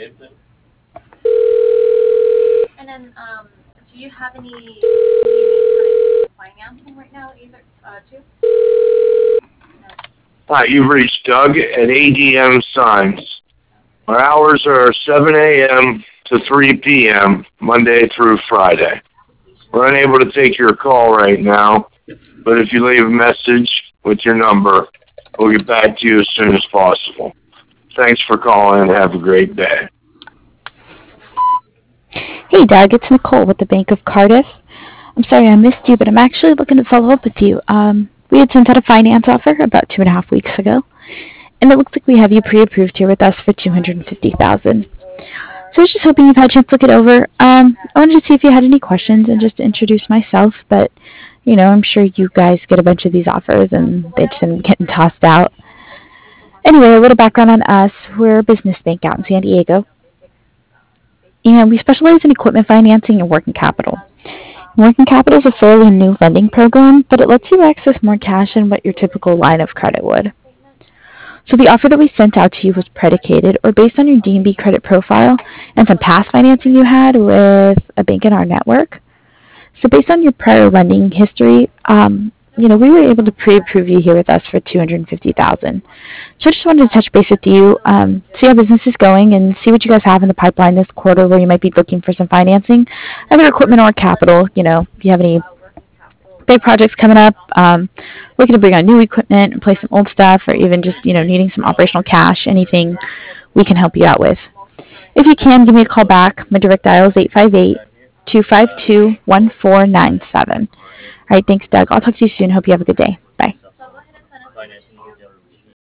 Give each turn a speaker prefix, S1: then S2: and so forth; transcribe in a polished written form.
S1: And then, do you have any unique kind of financing right now, either too?
S2: Hi, you've reached Doug at ADM Signs. Our hours are 7 a.m. to 3 p.m., Monday through Friday. We're unable to take your call right now, but if you leave a message with your number, we'll get back to you as soon as possible. Thanks for calling and have a great day.
S3: Hey Doug, it's Nicole with the Bank of Cardiff. I'm sorry I missed you, but I'm actually looking to follow up with you. We had sent out a finance offer about 2.5 weeks ago, and it looks like we have you pre-approved here with us for $250,000. So I was just hoping you've had a chance to look it over. I wanted to see if you had any questions and just to introduce myself, but I'm sure you guys get a bunch of these offers and they just end up getting tossed out. Anyway, a little background on us. We're a business bank out in San Diego, and we specialize in equipment financing and working capital. Working capital is a fairly new lending program, but it lets you access more cash than what your typical line of credit would. So the offer that we sent out to you was predicated or based on your D&B credit profile and some past financing you had with a bank in our network. So based on your prior lending history, we were able to pre-approve you here with us for $250,000. So I just wanted to touch base with you, see how business is going, and see what you guys have in the pipeline this quarter where you might be looking for some financing, either equipment or capital. If you have any big projects coming up, looking to bring on new equipment, replace some old stuff, or even just needing some operational cash, anything we can help you out with. If you can, give me a call back. My direct dial is 858-252-1497. All right, thanks, Doug. I'll talk to you soon. Hope you have a good day. Bye.